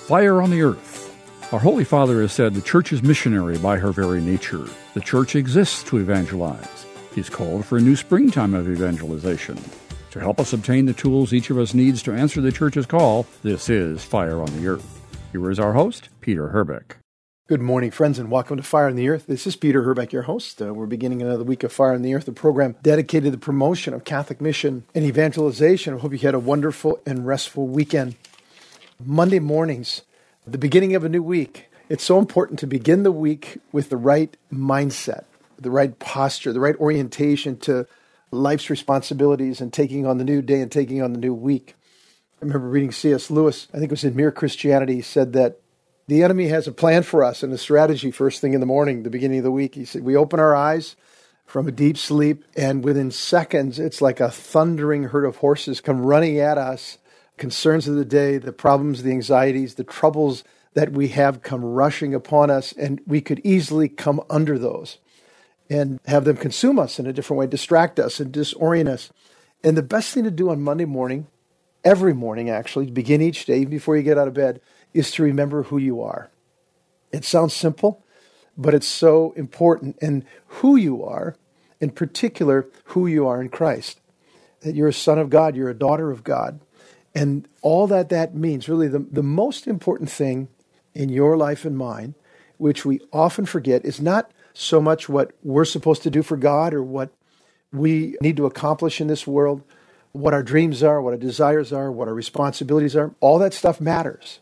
Fire on the Earth. Our Holy Father has said the Church is missionary by her very nature. The Church exists to evangelize. He's called for a new springtime of evangelization. To help us obtain the tools each of us needs to answer the Church's call, this is Fire on the Earth. Here is our host, Peter Herbeck. Good morning, friends, and welcome to Fire on the Earth. This is Peter Herbeck, your host. We're beginning another week of Fire on the Earth, a program dedicated to the promotion of Catholic mission and evangelization. I hope you had a wonderful and restful weekend. Monday mornings, the beginning of a new week. It's so important to begin the week with the right mindset, the right posture, the right orientation to life's responsibilities and taking on the new day and taking on the new week. I remember reading C.S. Lewis, I think it was in Mere Christianity, he said that the enemy has a plan for us and a strategy first thing in the morning, the beginning of the week. He said, we open our eyes from a deep sleep, and within seconds, it's like a thundering herd of horses come running at us. Concerns of the day, the problems, the anxieties, the troubles that we have come rushing upon us, and we could easily come under those and have them consume us in a different way, distract us and disorient us. And the best thing to do on Monday morning, every morning actually, to begin each day, even before you get out of bed, is to remember who you are. It sounds simple, but it's so important. And who you are, in particular, who you are in Christ. That you're a son of God, you're a daughter of God. And all that means, really the most important thing in your life and mine, which we often forget, is not so much what we're supposed to do for God or what we need to accomplish in this world, what our dreams are, what our desires are, what our responsibilities are. All that stuff matters.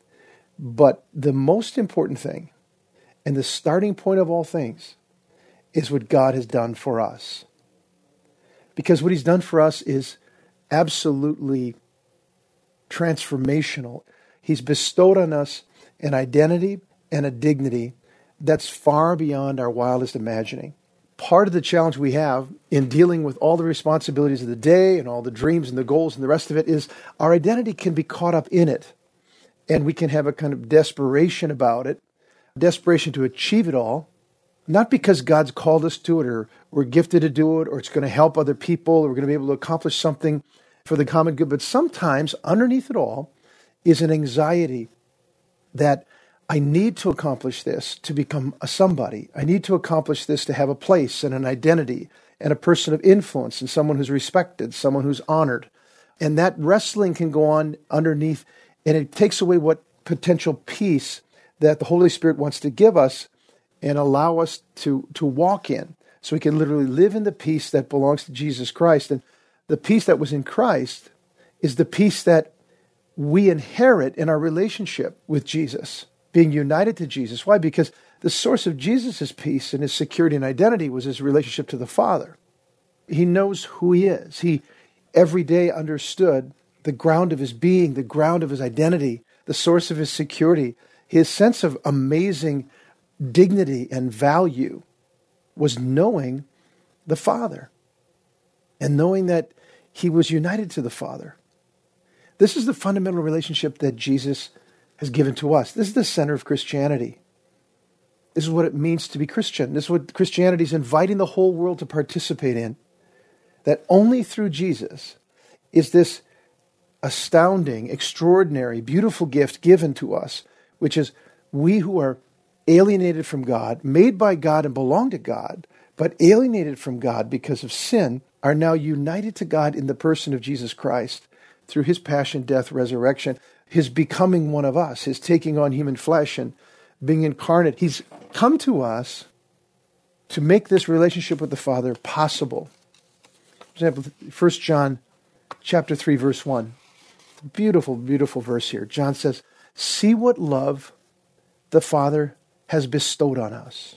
But the most important thing, and the starting point of all things, is what God has done for us. Because what He's done for us is absolutely transformational. He's bestowed on us an identity and a dignity that's far beyond our wildest imagining. Part of the challenge we have in dealing with all the responsibilities of the day and all the dreams and the goals and the rest of it is our identity can be caught up in it. And we can have a kind of desperation about it, desperation to achieve it all, not because God's called us to it or we're gifted to do it or it's going to help other people or we're going to be able to accomplish something for the common good. But sometimes underneath it all is an anxiety that I need to accomplish this to become a somebody. I need to accomplish this to have a place and an identity and a person of influence and someone who's respected, someone who's honored. And that wrestling can go on underneath, and it takes away what potential peace that the Holy Spirit wants to give us and allow us to walk in. So we can literally live in the peace that belongs to Jesus Christ. And the peace that was in Christ is the peace that we inherit in our relationship with Jesus, being united to Jesus. Why? Because the source of Jesus' peace and his security and identity was his relationship to the Father. He knows who he is. He every day understood the ground of his being, the ground of his identity, the source of his security. His sense of amazing dignity and value was knowing the Father and knowing that he was united to the Father. This is the fundamental relationship that Jesus has given to us. This is the center of Christianity. This is what it means to be Christian. This is what Christianity is inviting the whole world to participate in. That only through Jesus is this astounding, extraordinary, beautiful gift given to us, which is we who are alienated from God, made by God and belong to God, but alienated from God because of sin, are now united to God in the person of Jesus Christ through his passion, death, resurrection, his becoming one of us, his taking on human flesh and being incarnate. He's come to us to make this relationship with the Father possible. For example, 1 John chapter 3, verse 1. Beautiful, beautiful verse here. John says, see what love the Father has bestowed on us.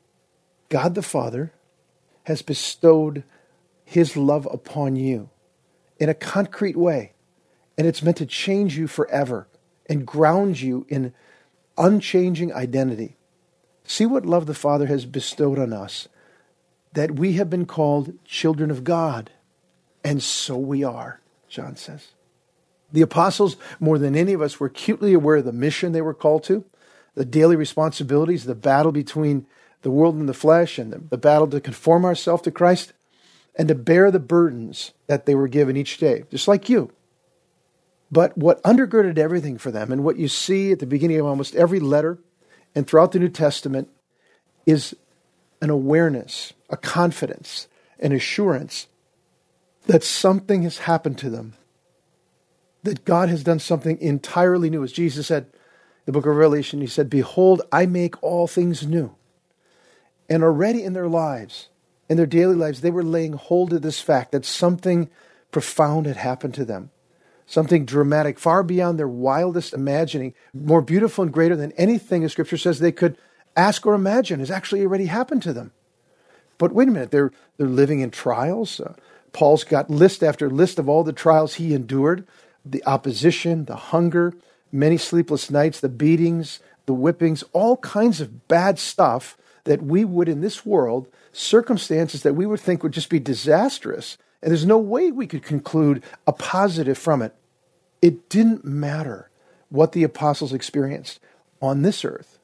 God the Father has bestowed his love upon you in a concrete way. And it's meant to change you forever and ground you in unchanging identity. See what love the Father has bestowed on us, that we have been called children of God. And so we are, John says. The apostles, more than any of us, were acutely aware of the mission they were called to, the daily responsibilities, the battle between the world and the flesh, and the battle to conform ourselves to Christ, and to bear the burdens that they were given each day, just like you. But what undergirded everything for them, and what you see at the beginning of almost every letter and throughout the New Testament, is an awareness, a confidence, an assurance that something has happened to them, that God has done something entirely new. As Jesus said in the book of Revelation, he said, "Behold, I make all things new." And already in their lives, in their daily lives, they were laying hold of this fact that something profound had happened to them. Something dramatic, far beyond their wildest imagining, more beautiful and greater than anything, as Scripture says, they could ask or imagine, has actually already happened to them. But wait a minute, they're living in trials. Paul's got list after list of all the trials he endured, the opposition, the hunger, many sleepless nights, the beatings, the whippings, all kinds of bad stuff that we would in this world, circumstances that we would think would just be disastrous. And there's no way we could conclude a positive from it. It didn't matter what the apostles experienced on this earth.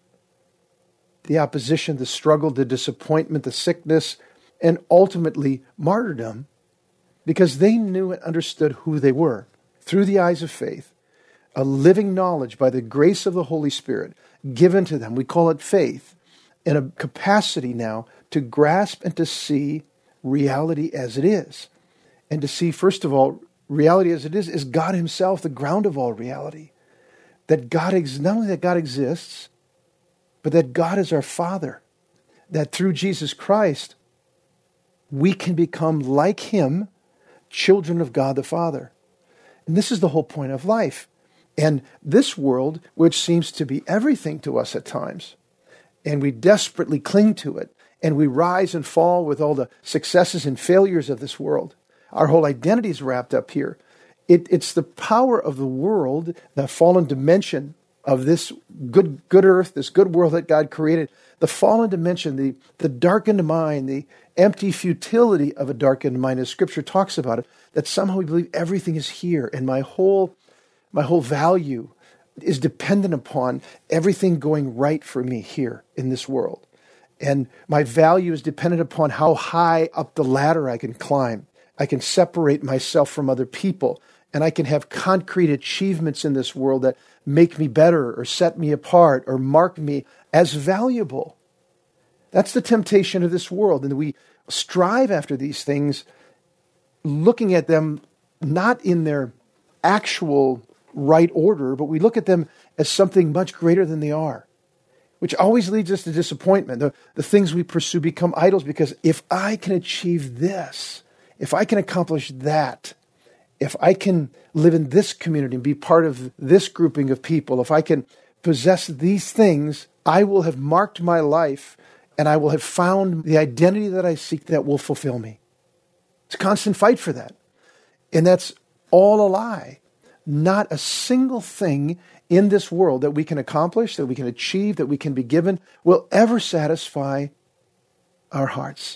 The opposition, the struggle, the disappointment, the sickness, and ultimately martyrdom, because they knew and understood who they were through the eyes of faith, a living knowledge by the grace of the Holy Spirit given to them. We call it faith, and a capacity now to grasp and to see reality as it is. And to see, first of all, reality as it is God himself, the ground of all reality. That God not only that God exists, but that God is our Father. That through Jesus Christ, we can become like him, children of God the Father. And this is the whole point of life. And this world, which seems to be everything to us at times, and we desperately cling to it, and we rise and fall with all the successes and failures of this world. Our whole identity is wrapped up here. It's the power of the world, the fallen dimension of this good earth, this good world that God created, the fallen dimension, the darkened mind, the empty futility of a darkened mind, as Scripture talks about it, that somehow we believe everything is here, and my whole value is dependent upon everything going right for me here in this world. And my value is dependent upon how high up the ladder I can climb. I can separate myself from other people, and I can have concrete achievements in this world that make me better or set me apart or mark me as valuable. That's the temptation of this world. And we strive after these things, looking at them not in their actual right order, but we look at them as something much greater than they are, which always leads us to disappointment. The things we pursue become idols because if I can achieve this, if I can accomplish that, if I can live in this community and be part of this grouping of people, if I can possess these things, I will have marked my life and I will have found the identity that I seek that will fulfill me. It's a constant fight for that. And that's all a lie. Not a single thing in this world that we can accomplish, that we can achieve, that we can be given, will ever satisfy our hearts.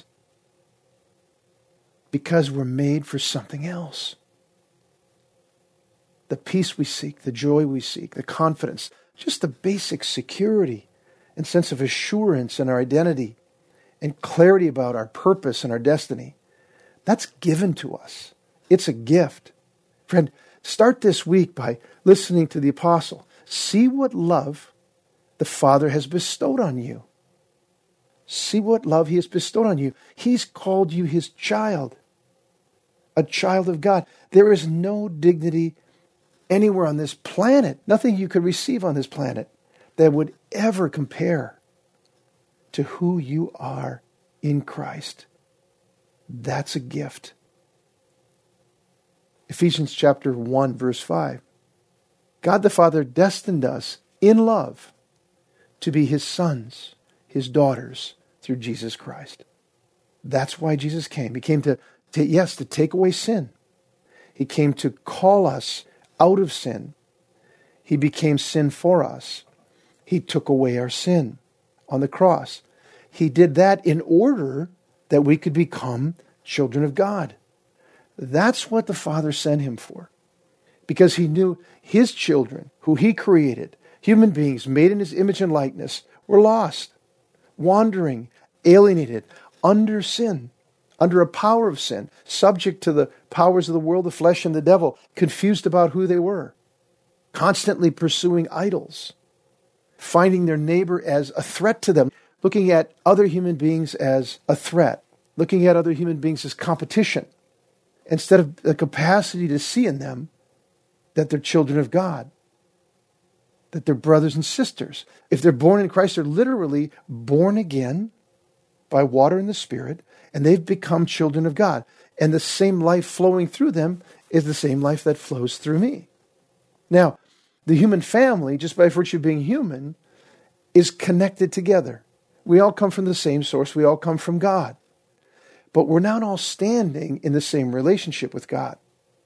Because we're made for something else. The peace we seek, the joy we seek, the confidence, just the basic security and sense of assurance in our identity and clarity about our purpose and our destiny. That's given to us. It's a gift. Friend, start this week by listening to the apostle. See what love the Father has bestowed on you. See what love he has bestowed on you. He's called you his child, a child of God. There is no dignity anywhere on this planet, nothing you could receive on this planet that would ever compare to who you are in Christ. That's a gift. Ephesians chapter 1, verse 5. God the Father destined us in love to be his sons, his daughters, through Jesus Christ. That's why Jesus came. He came to take away sin. He came to call us out of sin. He became sin for us. He took away our sin on the cross. He did that in order that we could become children of God. That's what the Father sent him for. Because he knew his children, who he created, human beings made in his image and likeness, were lost, wandering, alienated, under sin, under a power of sin, subject to the powers of the world, the flesh, and the devil, confused about who they were. constantly pursuing idols, finding their neighbor as a threat to them, looking at other human beings as a threat, looking at other human beings as competition, instead of the capacity to see in them that they're children of God, that they're brothers and sisters. If they're born in Christ, they're literally born again by water and the Spirit, and they've become children of God. And the same life flowing through them is the same life that flows through me. Now, the human family, just by virtue of being human, is connected together. We all come from the same source. We all come from God. But we're not all standing in the same relationship with God.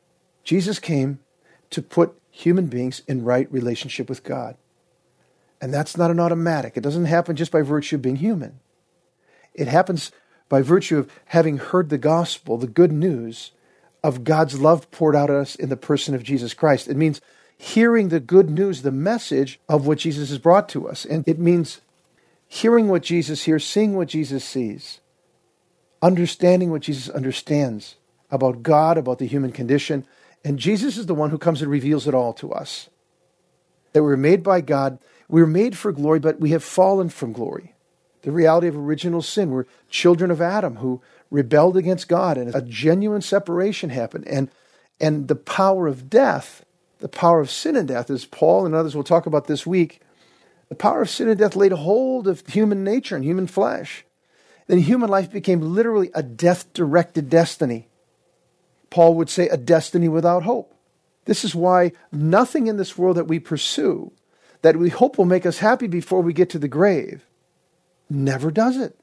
Jesus came to put human beings in right relationship with God. And that's not an automatic. It doesn't happen just by virtue of being human. It happens by virtue of having heard the gospel, the good news of God's love poured out on us in the person of Jesus Christ. It means hearing the good news, the message of what Jesus has brought to us. And it means hearing what Jesus hears, seeing what Jesus sees, understanding what Jesus understands about God, about the human condition. And Jesus is the one who comes and reveals it all to us. That we're made by God, we're made for glory, but we have fallen from glory. The reality of original sin. We're children of Adam who rebelled against God, and a genuine separation happened. And the power of death, the power of sin and death, as Paul and others will talk about this week, the power of sin and death laid hold of human nature and human flesh. Then human life became literally a death-directed destiny. Paul would say a destiny without hope. This is why nothing in this world that we pursue, that we hope will make us happy before we get to the grave, never does it.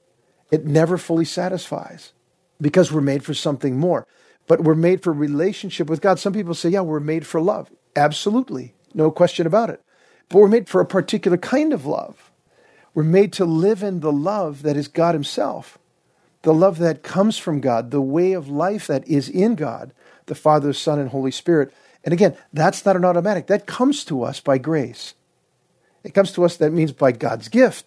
It never fully satisfies because we're made for something more. But we're made for relationship with God. Some people say, yeah, we're made for love. Absolutely. No question about it. But we're made for a particular kind of love. We're made to live in the love that is God himself, the love that comes from God, the way of life that is in God, the Father, Son, and Holy Spirit. And again, that's not an automatic. That comes to us by grace. It comes to us, that means by God's gift.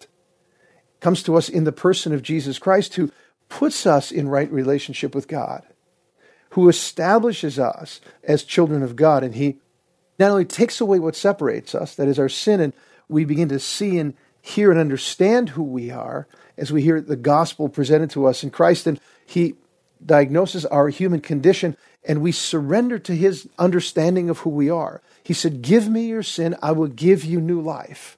It comes to us in the person of Jesus Christ, who puts us in right relationship with God, who establishes us as children of God. And he not only takes away what separates us, that is our sin, and we begin to see and hear and understand who we are as we hear the gospel presented to us in Christ, and he diagnoses our human condition, and we surrender to his understanding of who we are. He said, give me your sin, I will give you new life.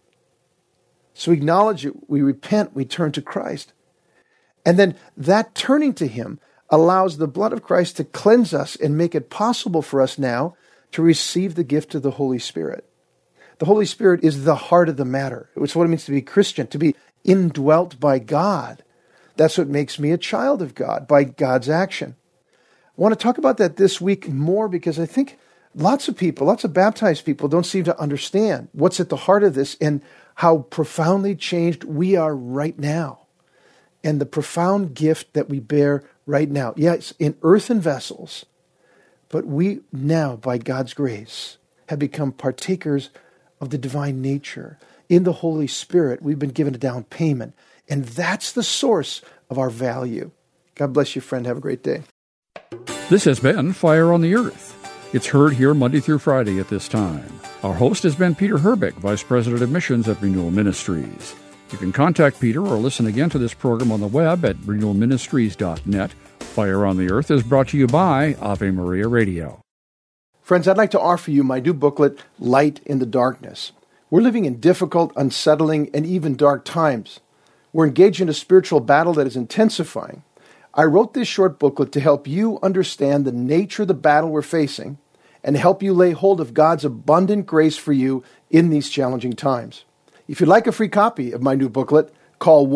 So we acknowledge it, we repent, we turn to Christ. And then that turning to him allows the blood of Christ to cleanse us and make it possible for us now to receive the gift of the Holy Spirit. The Holy Spirit is the heart of the matter. It's what it means to be Christian, to be indwelt by God. That's what makes me a child of God, by God's action. I want to talk about that this week more because I think lots of people, lots of baptized people don't seem to understand what's at the heart of this and how profoundly changed we are right now. And the profound gift that we bear right now. Yes, in earthen vessels, but we now, by God's grace, have become partakers of the divine nature. In the Holy Spirit, we've been given a down payment. And that's the source of our value. God bless you, friend. Have a great day. This has been Fire on the Earth. It's heard here Monday through Friday at this time. Our host has been Peter Herbeck, Vice President of Missions at Renewal Ministries. You can contact Peter or listen again to this program on the web at renewalministries.net. Fire on the Earth is brought to you by Ave Maria Radio. Friends, I'd like to offer you my new booklet, Light in the Darkness. We're living in difficult, unsettling, and even dark times. We're engaged in a spiritual battle that is intensifying. I wrote this short booklet to help you understand the nature of the battle we're facing and help you lay hold of God's abundant grace for you in these challenging times. If you'd like a free copy of my new booklet, call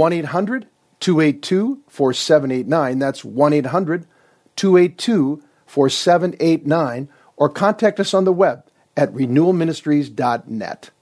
1-800-282-4789. That's 1-800-282-4789. Or contact us on the web at renewalministries.net.